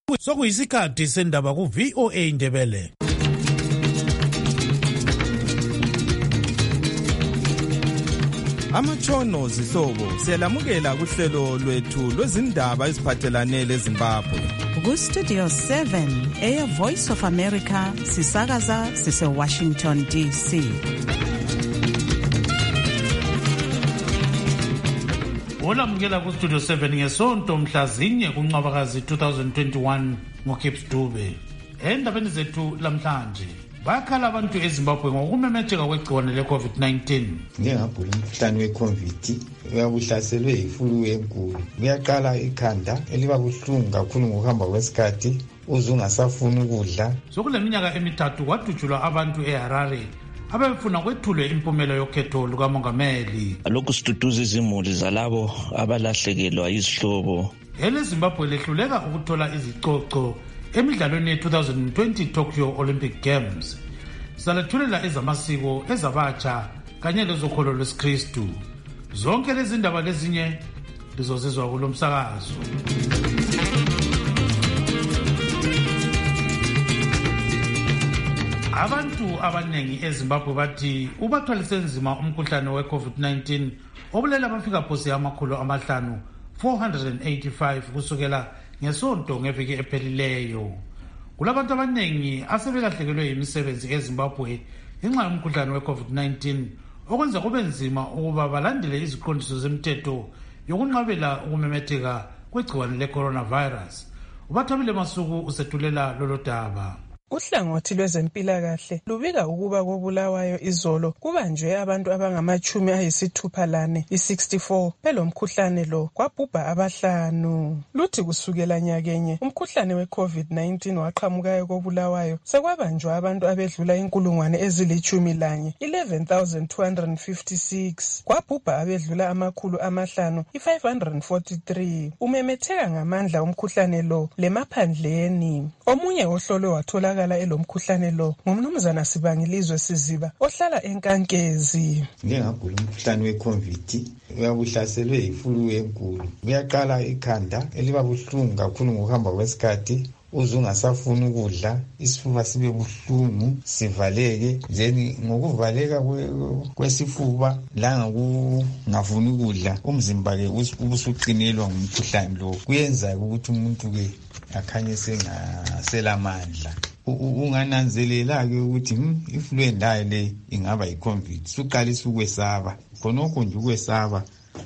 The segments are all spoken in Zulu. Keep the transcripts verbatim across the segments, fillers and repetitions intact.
Sokuyisikhathi sendaba ku V O A Indebele. Amatshono zihlobo siyalamukela kuhlelo lwethu lwezindaba eziphathelane leZimbabwe. Ku Studio seven Air Voice of America sisakaza sise Washington D C. Olamukela ku Studio seven ngesonto mhlazinye kuNcwabakazi twenty twenty-one ngoKips Dube. Endabeni zethu lamhlanje bakhala abantu eZimbabwe ngokumemetheka kwegciwane le-COVID nineteen. Ngiyagula umkhuhlane we-COVID, uyabuhlaselwe yiflu enkulu. Kuyaqala ikhanda eliba buhlungu kakhulu ngokuhamba kwesikhathi, uze ungasafuni ukudla. Sokule minyaka emithathu kwadutshulwa abantu eHarare abefuna kwethulwe impumela yokhetho lukamongameli. Lokhu siduduza izimuli zalabo abalahlekelwa izihlobo. EleZimbabwe lehluleka ukuthola izicoco emidlalweni ye-twenty twenty Tokyo Olympic Games. Salethulela ezamasiko, ezabatsha kanye lezokholo lwesikristu. Zonke lezi ndaba lezinye lizozizwa kulo msakazo. Abantu abanengi eZimbabwe bathi ubathwalise nzima umkhuhlane we-COVID nineteen obulela abafika phose amakhulu amahlanu four hundred eighty-five kusukela ngesonto ngeviki ephelileyo. Kulabantu abanengi asebelahlekelwe yimisebenzi eZimbabwe ngenxa yomkhuhlane we-COVID nineteen okwenza kube nzima ukuba balandele iziqondiso zemthetho yokunqabela ukumemetheka kwegciwane le-coronavirus. Ubathabile Masuku usethulela lolo daba. Uhlangothi lwezempilakahle lubika ukuba koBulawayo izolo kubanjwe abantu abangamachumi ayisithupha lane i-sixty-four belomkhuhlane lo, kwabhubha abahlanu. Luthi kusukela nyakenye umkhuhlane we-COVID nineteen waqhamukayo koBulawayo sekwabanjwa abantu abedlula inkulungwane ezilichumi lanye eleven thousand two hundred fifty-six, kwabhubha abedlula amakhulu amahlanu i-five hundred forty-three. Umemetheka ngamandla umkhuhlane lo lemaphandleni. Omunye ohlolwe wathola elomkhuhlane lo ngumnumzana Sibangilizwe Siziba ohlala eNkankezi. Ngiyagula umkhuhlane we-COVID, uyabuhlaselwe yiflu enkulu. Kuyaqala ikhanda eliba buhlungu kakhulu ngokuhamba kwesikhathi, uze ungasafuni ukudla, isifuba sibe buhlungu, sivaleke. Then ngokuvaleka kwesifuba la ngokungafuni ukudla, umzimba ke ubusuqinelwa ngumkhuhlane lo. Kuyenza ukuthi umuntu ke akhanye sengaselamandla. Ungananzelela-ke ukuthi iflu endayo le ingaba yi-COVID, suqalisa ukwesaba. Khonokho nje ukwesaba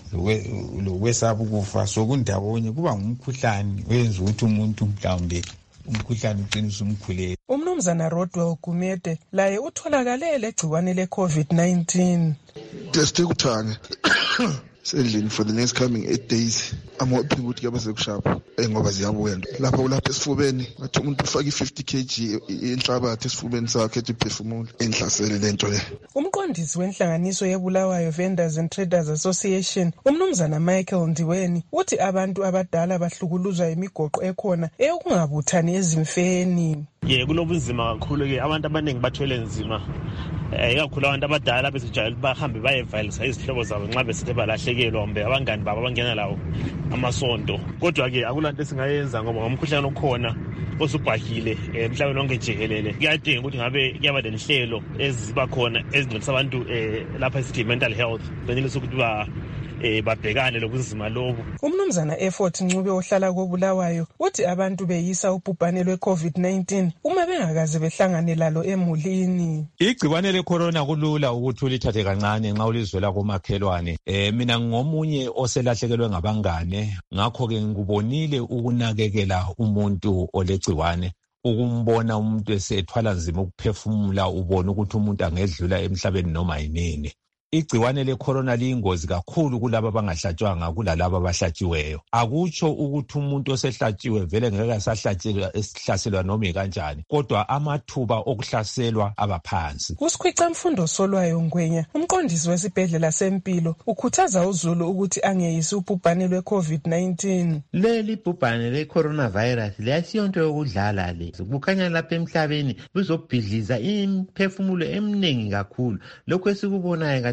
lokwesaba ukufa sokundawonye kuba ngumkhuhlane wenza ukuthi umuntu mhlawumbe umkhuhlane uqinisa umkhuleko. Umnumzana Rodwell Gumede laye utholakale legciwane le-COVID nineteen. Desikuthanga sendlini for the next coming eight days. I'm hoping ukuthi kuyabe sekushapha ngoba ziyabuya lapha ulapha esifubeni, bathi umuntu ufaka i-fifty kilograms enhlabathi esifubeni sakhe ethi phefumula enhlasele lento le. Umqondisi wenhlanganiso yeBulawayo Vendors and Traders Association umnumzana Michael Ndiweni uthi abantu abadala bahlukuluzwa imigoqo ekhona eyokungabuthani ezimfeni. Ye kulobunzima kakhulu ke abantu abaningi bathwele nzima. Eh ikakhulu abantu abadala besijayela bahambe bayevalisa izihlobo zabo nxa besithe balahlekelwa kumbe abangani babo abangena lawo amasonto. Kodwa ke akulanto esingayenza ngoba ngomkhuhlane okhona osubhahile emhlabeni wonke jikelele. Kuyadinga ukuthi ngabe kuyaba lenhlelo eziba khona ezincedisa abantu lapha esithi mental health benelisa ukuthi ba eh babhekane lokuzima lobu. Umnumzana Effort Ncube ohlala koBulawayo uthi abantu beyisa ubhubhane lwe-COVID nineteen uma bengakaze behlangane lalo emulini. Igciwane le-corona kulula ukuthi ulithathe kancane nxa ulizwela komakhelwane. Eh mina ngomunye oselahlekelwe ngabangane, ngakho ke ngikubonile ukunakekela umuntu olegciwane. Ukumbona umuntu esethwala nzima ukuphefumula, ubona ukuthi umuntu angedlula emhlabeni noma yinini. Igciwane le-corona liyingozi kakhulu kulabo abangahlatshwanga kulalabo abahlatshiweyo. Akutsho ukuthi umuntu osehlatshiwe vele ngeke asahlatshelwa esihlaselwa noma ikanjani, kodwa amathuba okuhlaselwa abaphansi. Kusikhwica Mfundo Solwayo Ngwenya, umqondisi wesibhedlela sempilo, ukhuthaza uZulu ukuthi angeyisi ubhubhane lwe-COVID nineteen. Leli bhubhane le-coronavirus liyasiyonto yokudlala le. Kukhanya lapha emhlabeni buzobhidliza imphefumulo eminingi kakhulu. Lokho esikubonayo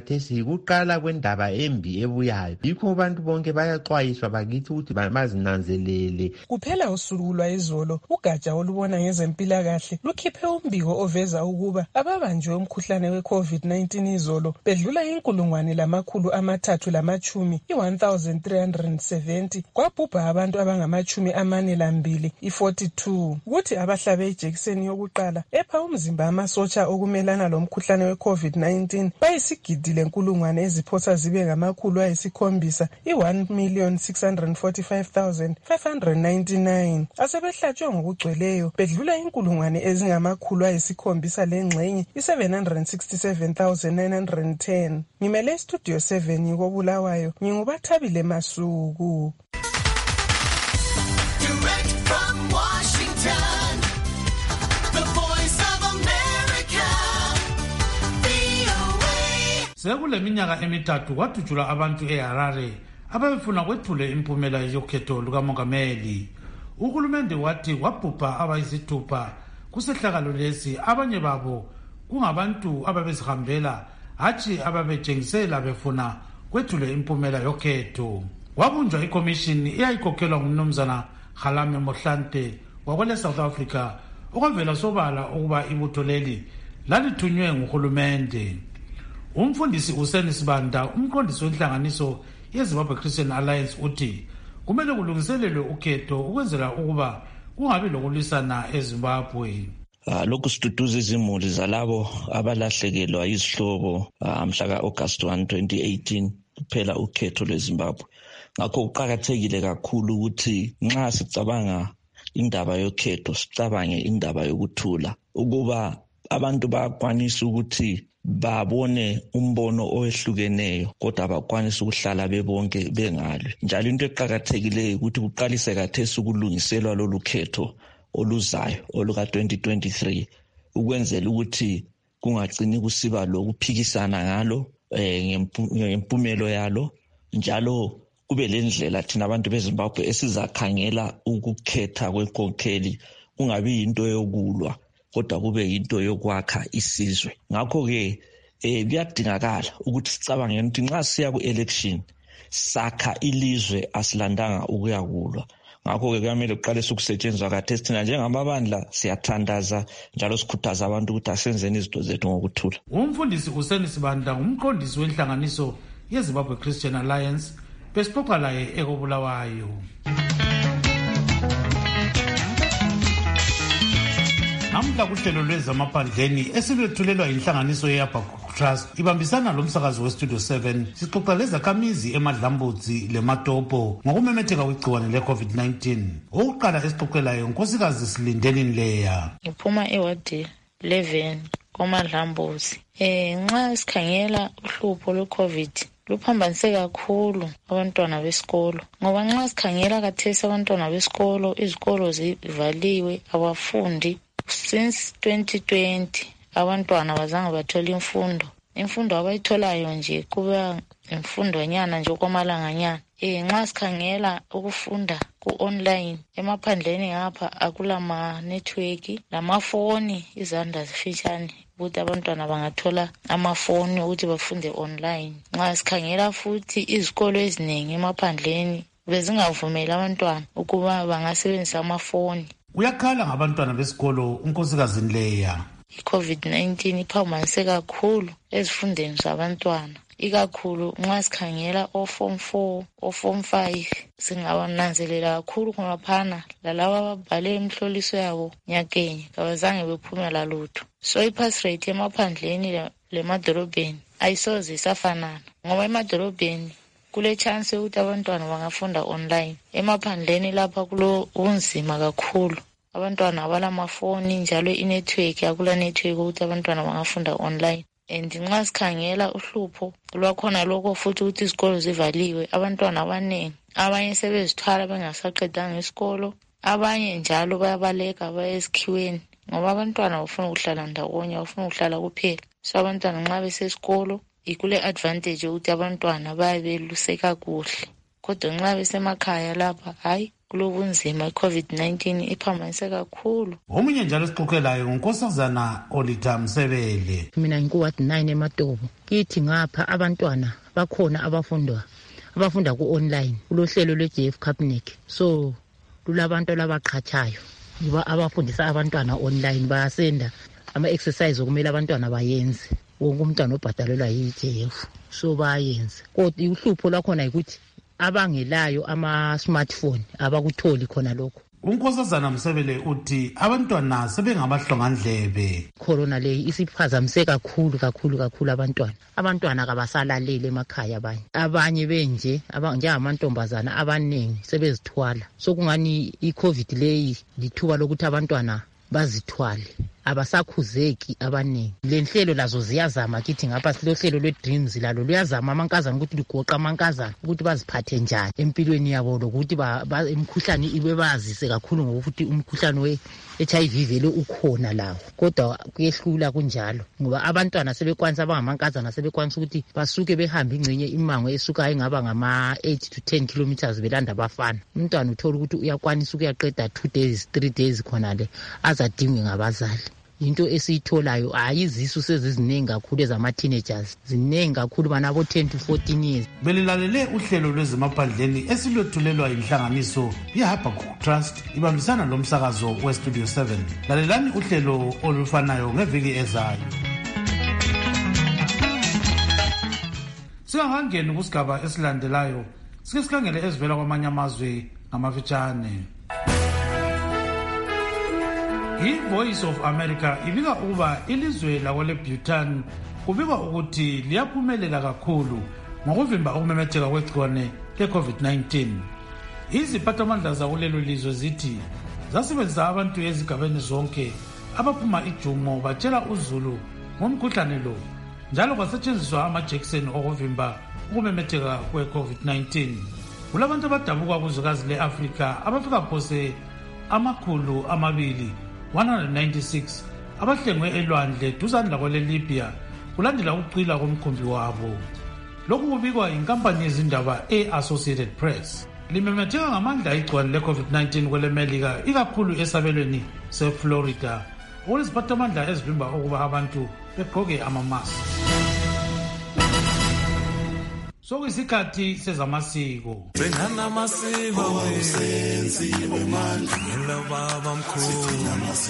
khathesi kuqala kwendaba embi ebuyayo. Yikho abantu bonke bayaxwayiswa bakithi ukuthi bazinanzelele. Kuphela usuku lwayizolo ugatsha olubona ngezempilakahle lukhiphe umbiko oveza ukuba ababanjwe umkhuhlane we-COVID nineteen izolo bedlula inkulungwane lamakhulu amathathu lamachumi i-one thousand three hundred seventy kwabhubha abantu abangamachumi amane lambili i-forty-two. Kuthi abahlabe ijekiseni yokuqala epha umzimba amasotsha okumelana lomkhuhlane we-COVID nineteen bayisigidi lenkulungwane eziphosa zibe ngamakhulu ayisikhombisa i-one million six hundred forty-five thousand five hundred ninety-nine. Asebehlatshwe ngokugcweleyo bedlula inkulungwane ezingamakhulu ayisikhombisa lengxenye i-seven hundred sixty-seven thousand nine hundred ten. Ngimele studio seven kobulawayo ngingubathabile Masuku. Direct from Washington, the voice of America, V O A. Sekule minyaka emithathu kwathuthulwa abantu eHarare ababefuna kwethule impumela yokhetho lukamongameli. Uhulumende wathi wabhubha abayisithupha kusehlakalo lesi, abanye babo kungabantu ababezihambela hatshi ababejengisela befuna kwethule impumela yokhetho. Wabunjwa ikomishini eyayikhokhelwa ngumnumzana Kgalame Mohlante wakwele South Africa okwavela sobala ukuba ibutho leli lathunywe nguhulumende. Umfundisi uSeni Sibanda, umqondisi wenhlanganiso yeZimbabwe Christian Alliance, uthi kumele kulungiselelwe ukhetho ukwenzela ukuba kungabi lokulisana eZimbabwe. Uh, lokhu siduduza izimuli zalabo abalahlekelwa izihlobo uh, mhla ka-August first twenty eighteen kuphela ukhetho lweZimbabwe. Ngakho kuqakathekile kakhulu ukuthi nxa sicabanga indaba yokhetho sicabange indaba yokuthula, ukuba abantu bakwanisa ukuthi babone umbono owehlukeneyo kodwa bakwanisa ukuhlala bebonke bengalwe. Njalo into eqakathekileyo ukuthi kuqalise kathesi ukulungiselwa lolu khetho oluzayo oluka twenty twenty-three ukwenzela ukuthi kungagcini kusiba lokuphikisana ngalo eh, ngempumelo yalo, njalo kube lendlela thina abantu beZimbabwe esizakhangela ukukhetha kwenkokheli kungabi into yokulwa kodwa kube into yokwakha isizwe. Ngakho ke eh kuyadingakala ukuthi sicabange ukuthi nxa siya ku election sakha ilizwe asilandanga ukuyakulwa. Ngakho ke kumele uqalise ukusetshenzwa kathesi thina njengamabandla siyathandaza njalo sikhuthaza abantu ukuthi asenzeni izinto zethu ngokuthula. Umfundisi uSeni Sibanda umqondisi wenhlanganiso yeZimbabwe Christian Alliance besixoxa laye ekobulawayo. Namhla kuhlelo lwezamaphandleni esilethulelwa inhlanganiso yeAbaco Trust ibambisana lomsakazi westudio seven sixoxa lezakhamizi eMadlambudzi leMatopo ngokumemetheka kwegciwane le-COVID nineteen. Okuqala esixoxelayo unkosikazi Silindeni Nleya. Ngiphuma ewadi eleven koMadlambudzi. Eh nxa sikhangela uhlupho lwe-COVID luphambanise kakhulu abantwana besikolo, ngoba nxa sikhangela kathesi abantwana besikolo izikolo zivaliwe abafundi. Since twenty twenty abantwana bazange bathola imfundo. Imfundo abayitholayo nje kuba imfundo nyana nje okwamalanganyana. Eh nxa sikhangela ukufunda ku-online emaphandleni ngapha akulama network lamafoni izandla zifitshane ukuthi abantwana bangathola amafoni ukuthi bafunde online. Nxa sikhangela futhi izikolo eziningi emaphandleni bezingavumeli abantwana ukuba bangasebenzisa amafoni. Uyakhala ngabantwana besikolo unkosikazi Nleya. I-COVID nineteen iphambanise kakhulu ezifundeni zabantwana, ikakhulu nxa sikhangela o-form four o-form five singabananzelela kakhulu ngobaphana lalabo ababhale imhloliso yabo nyakenye kabazange bephuma lalutho. So i-pass rate emaphandleni lemadolobheni ayisoze isafanana, ngoba emadolobheni kule chance ukuthi abantwana bangafunda online. Emaphandleni lapha kulo unzima kakhulu, abantwana abalamafoni njalo inetwork akula network ukuthi abantwana bangafunda online. And nxa sikhangela uhlupho lwakhona lokho futhi ukuthi izikolo zivaliwe, abantwana abaningi abanye sebezithwala bengasaqedanga isikolo, abanye njalo bayabaleka baya esikhiweni ngoba abantwana bafuna ukuhlala ndawonye, bafuna ukuhlala kuphela. So abantwana nxa besesikolo ikule advantage ukuthi abantwana bayabeluseka kuhle, kodwa nxa besemakhaya lapha hayi kulobunzima i-covid nineteen iphambanise kakhulu. Omunye njalo sixoxelayo ngunkosazana Olita Msebele. Mina ngikuward nine eMatobo. Kithi ngapha abantwana bakhona abafundwa abafunda ku-online kulohlelo lwe-J F Capnic. So lulabantu labaqhatshayo yiba abafundisa abantwana online bayasenda ama-exercise okumele abantwana bayenze. Wonke umntwana obhadalelwa yi-J F so bayenze. Kodwa uhlupho lwakhona yikuthi abangelayo ama-smartphone abakutholi khona lokho. Unkosazana Msebele uthi abantwana sebengamahlongandlebe. Corona le isiphazamise kakhulu kakhulu kakhulu abantwana. Abantwana kabasalaleli emakhaya abanye. Abanye benje njengamantombazana abaningi sebezithwala. So kungani i-COVID leyi lithuba lokuthi abantwana bazithwale. Abasakhuzeki abaningi. Le nhlelo lazo ziyazama kithi ngapha silohlelo lwe-dreams lalo luyazama amankazana ukuthi ligoqa amankazana ukuthi baziphathe njani empilweni yabo lokuthi imikhuhlane ibe bazise kakhulu ngokuthi umkhuhlane we-H I V vele ukhona lawo. Kodwa kuyehlula kunjalo ngoba abantwana sebekwanisa abangamankazana sebekwanisa ukuthi basuke behambe ingcenye imango esuka engaba ngama-eight to ten kilometers belanda abafana. Umntwana uthola ukuthi uyakwanisa ukuyaqeda two days three days khona le azadingwe ngabazali. Into esiyitholayo ayizisu seziziningi kakhulu ezama-teenagers ziningi kakhulu bana bo-ten to fourteen years. Belilalele uhlelo lwezemaphandleni esilwethulelwa inhlanganiso ye-Habakkuk Trust ibambisana lomsakazo we-Studio seven. Lalelani uhlelo olufanayo ngeviki ezayo. Singakangeni kusigaba esilandelayo sike sikhangele ezivela kwamanye amazwe ngamafitshane. I-Voice of America ibika ukuba ilizwe lakwele Bhutan kubikwa ukuthi liyaphumelela kakhulu ngokuvimba ukumemetheka kwegciwane le-COVID nineteen. Iziphathamandla zakulelo lizwe zithi zasebenzisa abantu ezigabeni zonke abaphuma ijumo batshela uzulu ngomkhuhlane lo, njalo kwasetshenziswa amajekiseni okuvimba ukumemetheka kwe-COVID nineteen. Kulabantu abadabuka kuzwekazi le-Afrika abafika phose amakhulu amabili one hundred ninety-six abahlengwe elwandle duzane lakwele Libya kulandela ukucila komkhumbi wabo. Lokhu kubikwa inkampani yezindaba e-Associated Press. Limemetheka ngamandla igciwane le-COVID nineteen kwele Melika ikakhulu esabelweni se-Florida okuleziphathamandla ezivimba ukuba abantu begqoke amamask. Sokuyisikhathi sezamasiko. Bengana amasiko senziwe manje ngelo baba mkhulu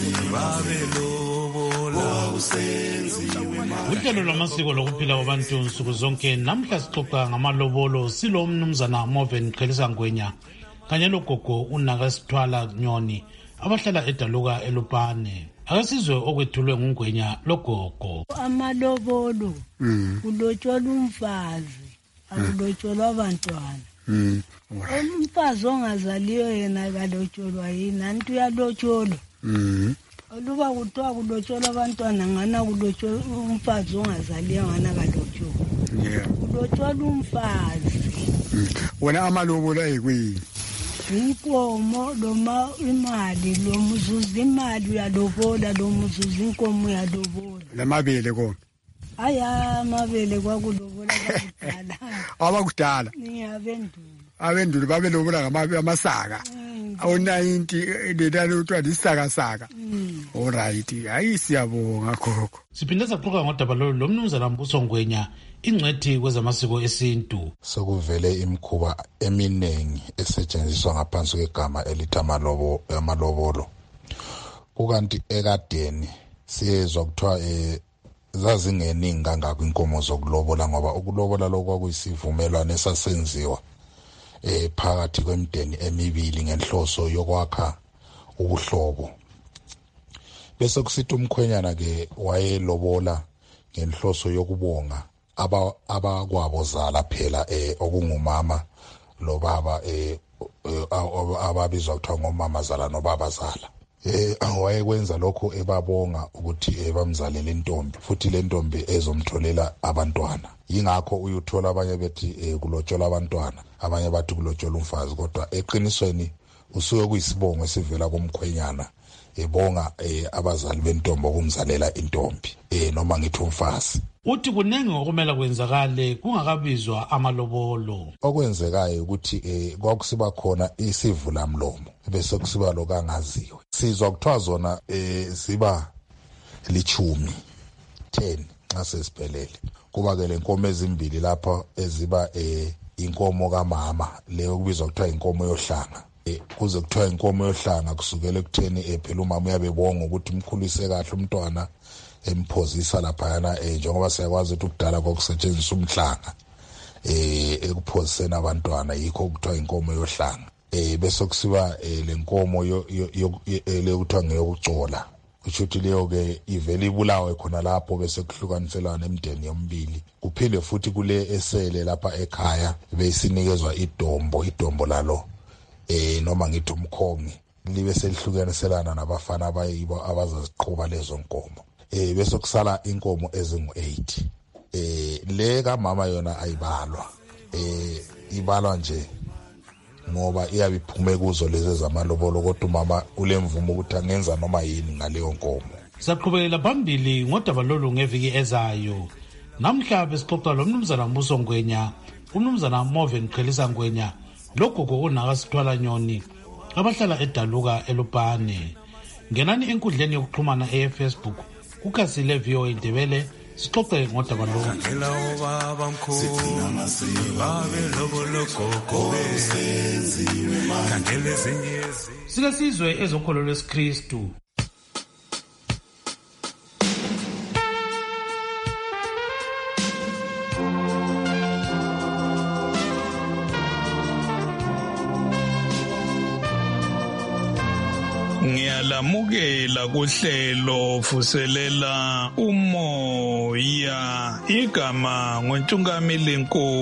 babelobola usenziwe manje. Uhlelo lwamasiko lokuphila kwabantu nsuku zonke namhla sixoxa ngamalobolo silo umnumzana Moven Qhelisa Ngwenya kanye logogo uNaka Sithwala Nyoni abahlala edaluka eLupane. Akasizwe okwethulwe nguNgwenya logogo. Amalobolo kulotsholwa umfazi akulotsholwa abantwana. Mm. Umfazi ongazaliyo yena kalotsholwa yini antu yalotsholwa. Mhm. Oluba kuthiwa kulotsholwa abantwana ngana kulotsholwa umfazi ongazaliyo ngana kalotsholwa. Yeah. Kulotsholwa umfazi. Wena amalobolo ayikuyini? Inkomo loma imali lo muzuzu imali uyalobola lo muzuzu inkomo uyalobola. Lamabele kona. Aya mabele kwakulobola bakudala. Abakudala. Ngiyabendulo. Abendulo babelobola ngamabe amasaka. Awu ninety letani utwa disaka saka. All right. Hayi siyabonga gogo. Siphinde saxoxa ngodaba lo lomnumzana Mbuso Ngwenya ingcwethi kwezamasiko esintu. Sokuvele imikhuba eminengi esetshenziswa ngaphansi kwegama elithi amalobo amalobolo. Kukanti ekadeni siyezwa kuthiwa eh zazingeningi kangaka inkomo zokulobola ngoba ukulobola lokho kuyisivumelwano esasenziwa eh phakathi kwemideni emibili ngenhloso yokwakha ubuhlobo. Bese kusithi umkhwenyana ke wayelobola ngenhloso yokubonga aba abakwabo zala phela eh okungumama lo baba eh ababizwa kuthiwa ngomama zala nobaba zala. Eh wayekwenza lokho ebabonga ukuthi ebamzalela intombi futhi le ntombi ezomtholela abantwana. Yingakho uyuthola abanye bethi kulotshola abantwana, abanye bathi kulotshola umfazi, kodwa eqinisweni usuke kuyisibongo esivela kumkhwenyana ebonga abazali bentombi okumzalela intombi eh noma ngithi umfazi. uthi kuningi okumele kwenzakale kungakabizwa amalobolo. Okwenzekayo ukuthi eh kwakusiba khona isivula mlomo bese kusiba lokangaziwe. Sizwa kuthiwa zona eh ziba lichumi ten nxa sesiphelele. Kuba ke lenkomo ezimbili lapha eziba eh inkomo kamama leyo kubizwa kuthiwa inkomo yohlanga. Kuze kuthiwa inkomo yohlanga kusukela ekutheni ephela umama uyabebonga ukuthi umkhulise kahle umntwana emphozisa lapha yana eh njengoba siyakwazi ukuthi ukudala kokusetshenziswa umhlanga eh ekuphoziseni abantwana yikho kuthiwa inkomo yohlanga. Eh bese kusiba lenkomo yo le kuthiwa ngeyokucola. Kusho ukuthi leyo ke ivele ibulawe khona lapho bese kuhlukaniselana emndeni yomibili. Kuphinde futhi kule esele lapha ekhaya besinikezwa idombo idombo lalo eh noma ngithi umkhongi libe selihlukaniselana nabafana abayibo abazaziqhuba lezo nkomo. Eh bese kusala inkomo ezingu eight. Eh le kamama yona ayibalwa. Eh ibalwa nje ngoba iyabe iphume kuzo lezi zamalobolo kodwa umama ulemvumo ukuthi angenza noma yini ngaleyo nkomo. Saqhubekela phambili ngodaba lolu ngeviki ezayo. Namhla besixoxa lo mnumzana Mbuso Ngwenya, umnumzana Moven Qhelisa Ngwenya, logogo onakasithwala nyoni abahlala eDaluka eLupane. Ngenani enkundleni yokuxhumana eFacebook kukhasile V O A Ndebele sixoxe ngodaba lolu. Sike sizwe ezokholo lwesikristu. Ngiyalamukela kuhlelo vuselela umoya igama ngoNtungamili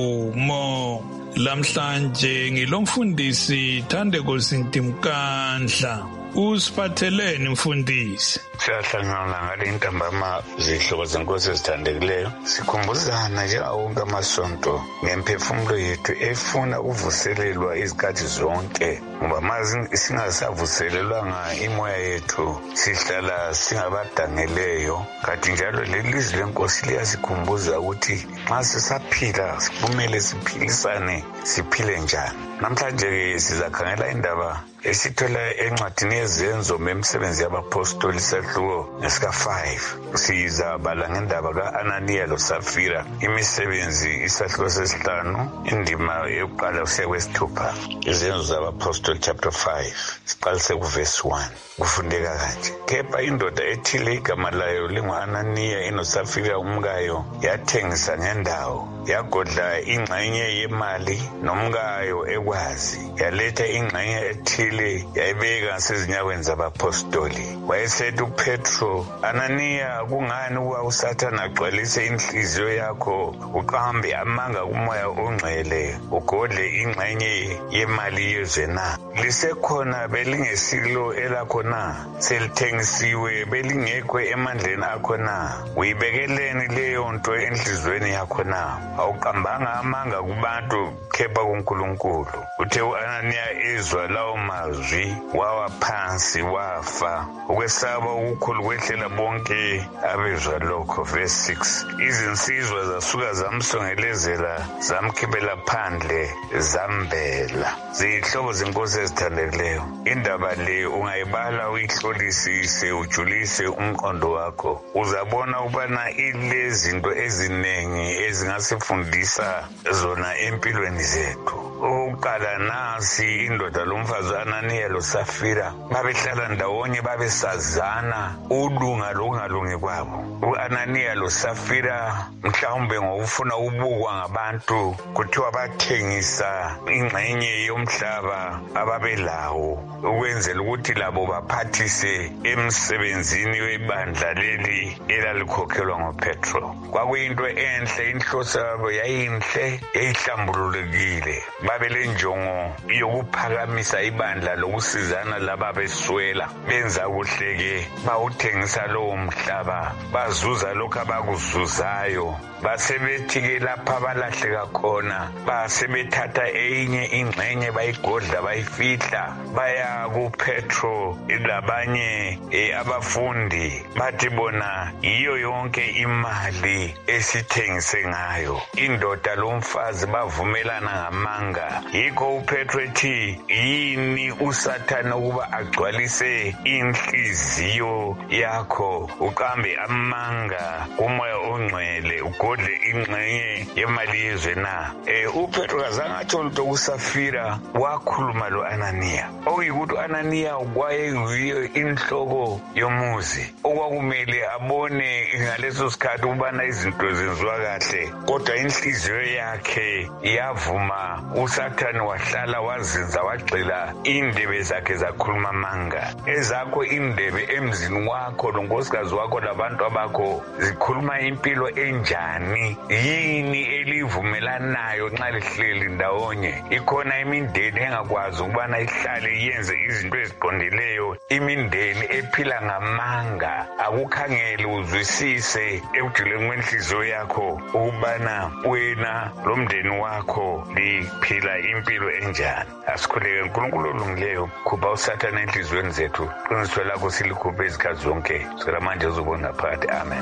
Nkomo. Lamhlanje ngilomfundisi Thandeko Sintimkandla. Usiphatheleni mfundisi? Siyahlangana ngale ntambama zihlobo zenkosi ezithandekileyo. Sikhumbuzana njengawo wonke amasonto ngemphefumulo yethu efuna uvuselelwa izikhathi zonke. Ngoba mazi singasavuselelwanga imoya yethu sihlala singabadangeleyo. Kanti njalo lelizwi lenkosi liyasikhumbuza ukuthi nxa sisaphila kumele siphilisane siphile njani. Namhlanje sizakhangela indaba esithola encwadini yezenzo memsebenzi yabapostoli sahluko ngesika five. Sizabala ngendaba ka-Ananiya loSafira imisebenzi isahluko sesihlanu indima yokuqala kusiya kwesithupha. Izenzo zabapostoli chapter five siqalise kuverse one. Kufundeka kanje: kepha indoda ethile igama layo lingu-Ananiya inosafira umkayo yathengisa ngendawo, yagodla ingxenye yemali nomkayo ekwazi, yaletha ingxenye ethile yayibeka ngasezinyaweni zabapostoli. Wayesethi uPetro, Ananiya, kungani ukuba uSathane agcwalise inhliziyo yakho uqambe amanga kumoya ongcwele ugodle ingxenye yemali yezwe na? Lisekhona belingesilo elakho na? Selithengisiwe belingekho emandleni akho na? Uyibekeleni leyo nto enhlizweni yakho na? Awuqambanga amanga kubantu kepha kuNkulunkulu. Uthe u-Ananiya ezwa lawo mazwi wawa phansi wafa. Ukwesaba ukukhulu kwehlela bonke abezwa lokho. Verse six. Izinsizwa zasuka zamsongelezela zamkhiphela phandle zambela. Zihlobo zenkosi ezithandekileyo, indaba le ungayibala uyihlolisise ujulise umqondo wakho, uzabona ubana ilezinto ezinengi ezingasifundisa zona empilweni zethu. Oqala nasi indoda lomfazi Ananiya loSafira babehlala ndawonye babesazana ulunga lokungalungi kwabo. U-Ananiya loSafira mhlawumbe ngokufuna ubukwa ngabantu kuthiwa bathengisa ingxenye yomhlaba ababelawo ukwenzela ukuthi labo baphathise emsebenzini webandla leli elalikhokhelwa ngoPetro. Kwakuyinto enhle, inhloso yabo yayinhle, yayihlambululekile. Babele ngenjongo yokuphakamisa ibandla lokusizana laba beswela benza kuhleke bawuthengisa lowo mhlaba bazuza lokho abakuzuzayo basebethi-ke lapha balahleka khona basebethatha enye ingxenye bayigodla bayifihla baya kupetro labanye e, abafundi bathi bona yiyo yonke imali esithengise ngayo indoda lomfazi bavumelana ngamanga yikho upetro ethi yini usathane ukuba agcwalise inhliziyo yakho uqambe amanga kumoya ongcwele ugodle ingxenye yemali yezwe na eh upetro kazange atsho lutho kusafira wakhuluma lo Ananiya okuyikuthi uAnaniya kwayeyiyo inhloko yomuzi okwakumele abone ngaleso sikhathi ubana izinto zenziwa kahle kodwa inhliziyo yakhe yavuma uSathane wahlala wazinza wagxila indebe zakhe zakhuluma manga ezakho indebe emzini wakho lonkosikazi wakho labantu abakho zikhuluma impilo enjani yini elivumelanayo nxa lihleli ndawonye ikhona imindeni engakwazi ukubana ihlale yenze izinto eziqondileyo imindeni ephila ngamanga akukhangele uzwisise ekujuleni kwenhliziyo yakho ukubana wena lo mndeni wakho liphila impilo enjani asikhuleke uNkulunkulu olungileyo khupha uSathane enhliziyweni zethu qiniswe lakho silikhuphe izikhathi zonke sicela manje uzobona phakathi amen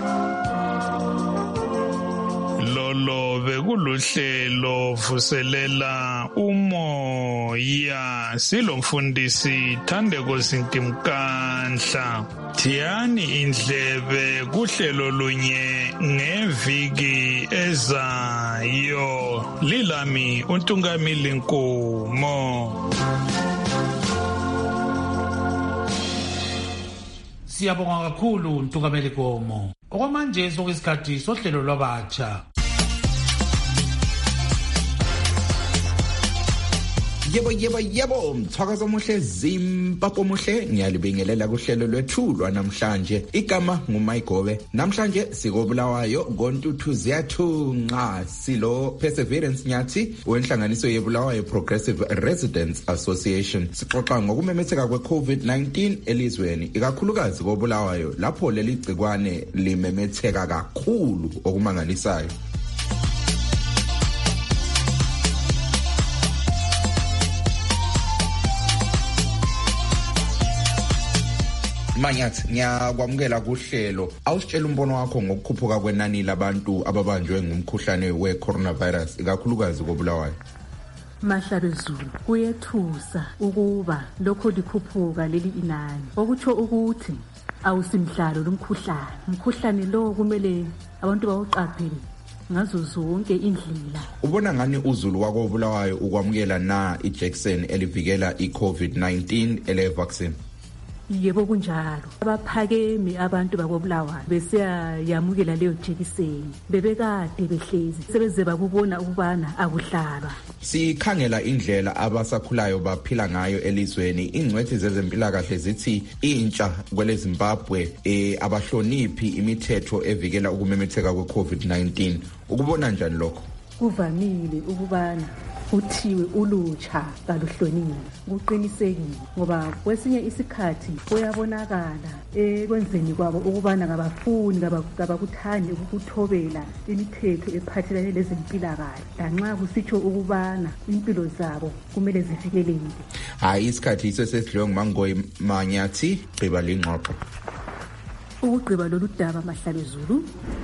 lolo bekuluhlelo vuselela umoya silomfundisi Thandeko Sintimkandla thiyani indlebe kuhlelo lunye ngeviki ezayo lilami uNtungamili Nkomo. Siyabonga kakhulu Ntungameli Nkomo. Okwamanje sokuyisikhathi sohlelo lwabatsha. Yebo yebo yebo mthakazo omuhle Zimbabwe omuhle ngiyalibingelela kuhlelo lwethulwa namhlanje igama nguMayigobe namhlanje sikobulawayo ngontuthu ziyathunqa silo Perseverance Nyathi wenhlanganiso yebulawayo Progressive Residents Association sixoxa ngokumemetheka kweCovid nineteen elizweni ikakhulukazi kobulawayo lapho leli gcikwane limemetheka kakhulu okumangalisayo. Manyathi ngiyakwamukela kuhlelo awusitshela umbono wakho ngokukhuphuka kwenani labantu ababanjwe ngumkhuhlane we-coronavirus ikakhulukazi kobulawayo. Mahlalo Zulu kuyethusa ukuba lokho likhuphuka leli inani okutsho ukuthi awusimdlalo lomkhuhlane umkhuhlane lo kumele abantu bawuqaphele ngazo zonke indlela. Ubona ngani uZulu wakobulawayo ukwamukela na iJackson elivikela iCovid nineteen ele vaccine? Yebo kunjalo abaphakeme abantu bakobulawayo besiyayamukela leyo jekiseni bebekade behlezi sebeze bakubona ukubana akuhlalwa. Sikhangela indlela abasakhulayo baphila ngayo elizweni ingcwethi zezempilakahle zithi intsha kwele Zimbabwe eh abahloniphi imithetho evikela ukumemetheka kweCovid nineteen ukubona njani lokho? Kuvamile ukubana uthiwe ulutsha kaluhlonile kuqinisekile ngoba kwesinye isikhathi kuyabonakala ekwenzeni kwabo ukubana ngabafuni ngabakuthandi ukuthobela imithetho ephathelene lezempilakahle lanxa kusitsho ukubana impilo zabo kumele zivikeleke. Hayi isikhathi sesedliwe nguMangoyi Manyathi gqiba lengxoxo. Ukugqiba lolu daba Mahlalo Zulu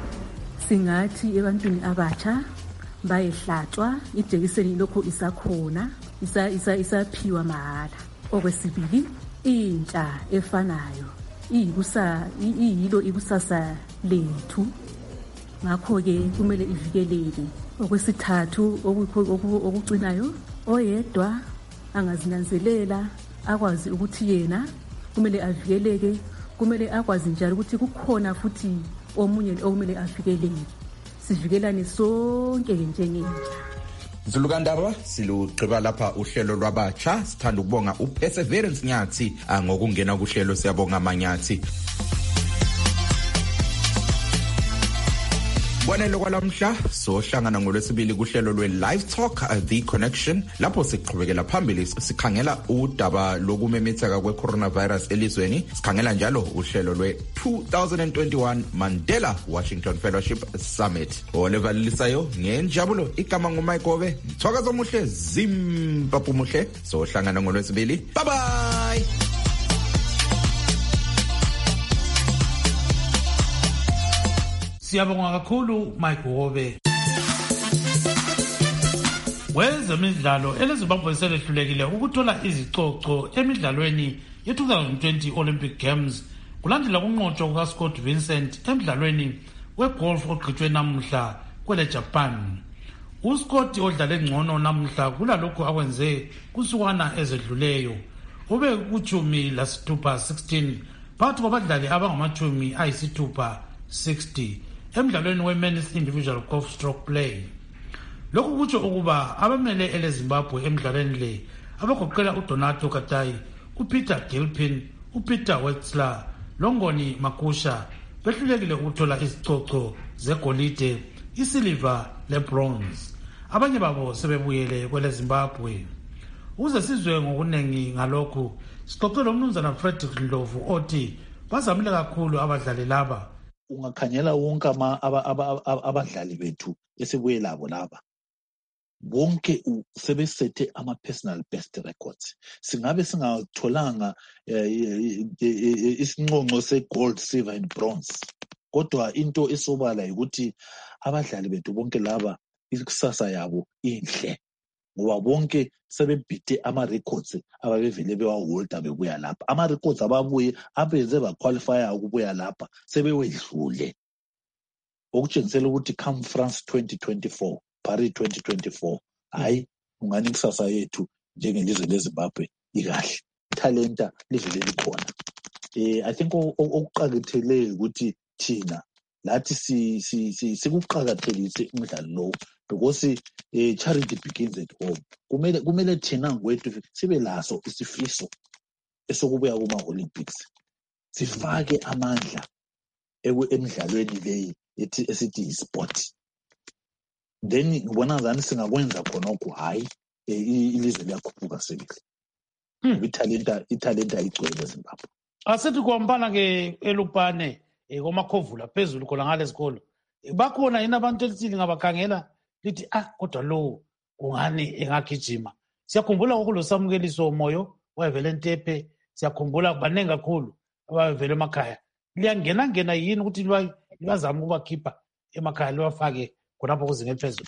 singathi ebantwini abatsha bayehlatshwa ijekiseni lokho isakhona isa isa isaphiwa mahala. Okwesibili intsha efanayo iyikusa iyilo ikusasa lethu ngakho ke kumele ivikeleke. Okwesithathu okucinayo oyedwa angazinanzelela akwazi ukuthi yena kumele avikeleke kumele akwazi njalo ukuthi kukhona futhi omunye okumele avikeleke sivikelane sonke njengentsha. Zulukandaba silugqiba lapha uhlelo lwabatsha sithanda ukubonga uPerseverance Nyathi ngokungena kuhlelo siyabonga Manyathi. Kwanele kwalamhla sohlangana ngolwesibili kuhlelo lwe-Live Talk uh, The Connection lapho siqhubekela phambili sikhangela udaba lokumemetheka kwe-coronavirus elizweni. Sikhangela njalo uhlelo lwe-two thousand twenty-one Mandela Washington Fellowship Summit. Olevalisayo ngenjabulo igama nguMayigobe. Mthwakazo omuhle zimpaphu muhle sohlangana ngolwesibili. Bye bye. Siyabonga kakhulu Mayigobe. Wezemidlalo eleZimbabwe selehlulekile ukuthola izicoco emidlalweni ye-twenty twenty Olympic Games kulandela kunqotshwa kukaScott Vincent emidlalweni wegolf ogqitshwe namuhla kwele Japan. uScott odlale ngcono namuhla kulalokho akwenze kusukwana ezedluleyo. Ube kuchumi lasithupha sixteen phakathi kwabadlali abangamachumi ayisithupha sixty emidlalweni we-men's individual golf stroke play. Lokhu kutsho ukuba abamele eleZimbabwe emidlalweni le abagoqela uDonato Katai, uPeter Gilpin, uPeter Wetzler, Longoni Makusha behlulekile ukuthola izicoco zegolide, isiliva lebronze. Abanye babo sebebuyele kweleZimbabwe. Uze sizwe ngokunengi ngalokhu sixoxe lomnumzana Frederick Ndlovu othi bazamile kakhulu abadlali laba. Ungakhanyela wonke abadlali bethu esibuye labo laba bonke sebesethe ama-personal best records. Singabe singatholanga isinqonqo se-gold, silver and bronze, kodwa into esobala ukuthi abadlali bethu bonke laba ikusasa yabo inhle ngoba bonke sebebhide ama-records ababevele bewaholda bebuya lapha. Ama-records ababuye abenze baqualifya ukubuya lapha sebewedlule, okutshengisela ukuthi come France twenty twenty-four, Paris twenty twenty-four, hayi ungani ikusasa yethu njengelizwe leZimbabwe ikahle, talenta livele likhona. Eh I think okuqakathekile ukuthi thina lathi si sikuqakathelise umdlalo lo because eh charity begins at home. Kumele kumele thina ngwethu sibe laso isifiso esokubuya kuma Olympics, sifake amandla emidlalweni leyi ethi esithi isport. Then ngibona zani singakwenza khonokho, hayi ilizwe liyakhuphuka sebile. Hmm italenta italenta igcwele eZimbabwe. Asithi kuhambana ke eLupane komakhovula phezulu khona ngale sikolo bakhona yini abantu elithili ngabakhangela lithi ah kodwa lo ungani engagijima. Siyakhumbula ukulosamukeliso moyo wayevele Entepe, siyakhumbula banengi kakhulu abavele emakhaya. Liyangena ngena yini ukuthi libazama ukubakhipha emakhaya liwafake khonapho kuzinga eliphezulu?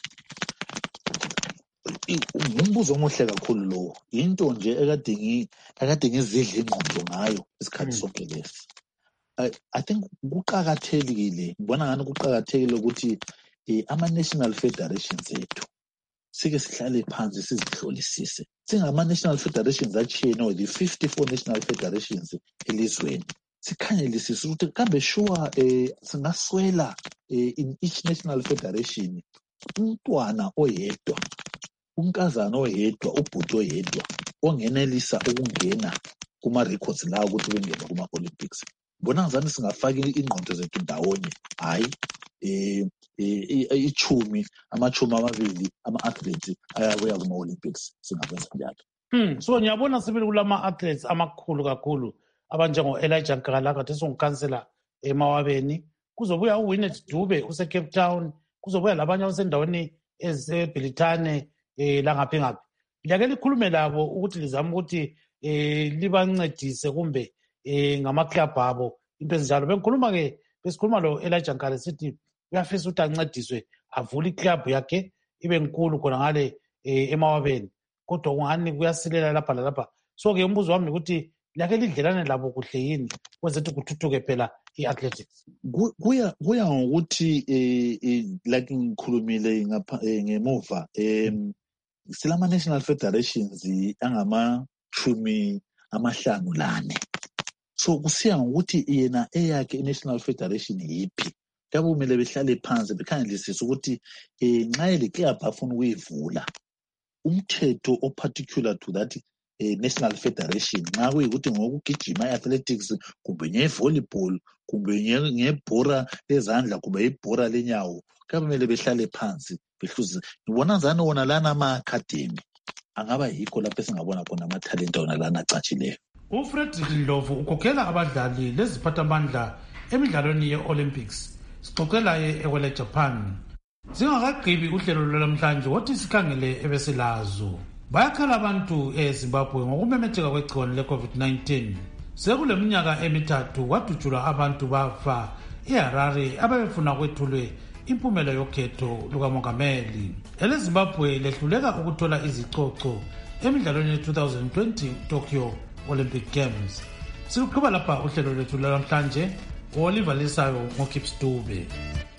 Umbuzo omuhle kakhulu lo, into nje ekade ekade ngizidla ingqondo ngayo isikhathi sonke lesi. I think kuqakathekile, ngibona ngani kuqakathekile ukuthi ama-national federations ethu sike sihlale phansi sizihlolisise. Singama-national federations achiyene, the fifty-four national federations elizweni, sikhanyelisise ukuthi kambe sure eh singaswela in each national federation umntwana oyedwa, unkazana oyedwa, ubhuti oyedwa ongenelisa ukungena kuma-records lawo ukuthi bengene kuma-Olympics. Bona ngizani singafaka ingqondo zethu ndawonye, hayi eh ichumi amachumi amabili ama-athletes ayabuya kuma-Olympics, singakwenza njalo. Hmm so ngiyabona sibili kulama-athletes amakhulu kakhulu abanjengo-Elijah Nkala kade singukhansela eMawabeni, kuzobuya uWinnet Dube use-Cape Town, kuzobuya labanye abasendaweni eziseBhilithane eh langaphi ngaphi. Liyake likhulume labo ukuthi lizama ukuthi eh libancedise kumbe eh ngama-club abo into ezinjalo. Bengikhuluma ke besikhuluma lo Elijah Nkala sithi uyafisa ukuthi ancediswe avule iclub yakhe ibe nkulu khona ngale eMawabeni, kodwa ungani kuyasilela lapha lapha. So ke umbuzo wami ukuthi liyake lidlelane labo kuhle yini kwenze ukuthi kuthuthuke phela i-athletics? Kuya kuya ngokuthi eh like ngikhulumile ngapha ngemuva em silama national federations angama chumi amahlanu lane. So kusiya ngokuthi yena eyakhe i-national federation yiphi. Yabo kumele behlale phansi bekhangelisise ukuthi eh nxa le club afuna ukuyivula umthetho o particular to that eh national federation nxa kuyikuthi ngokugijima i-athletics kumbe nge-volleyball kumbe ngebhora lezandla kumbe ibhora lenyawo, kumele behlale phansi behluze. Ngibona ngani wona lana ama-academy angaba yikho lapho esingabona khona amathalenta wona lana acatshileyo. uFrederick Ndlovu ukhokhela abadlali leziphathamandla emidlalweni ye-Olympics. Sixoxela ye ekwele Japan. Singakagqibi uhlelo lwamhlanje wothi sikhangele ebesilazo. Bayakhala abantu eZimbabwe ngokumemetheka kwegciwane le-COVID nineteen. Sekule minyaka emithathu kwadutshulwa abantu bafa eHarare ababefuna kwethulwe impumela yokhetho lukamongameli. EleZimbabwe lehluleka ukuthola izicoco emidlalweni ye-twenty twenty Tokyo Olympic Games. Siluqhuba lapha uhlelo lwethu namhlanje, Oliver Lisayo ngoKips Dube.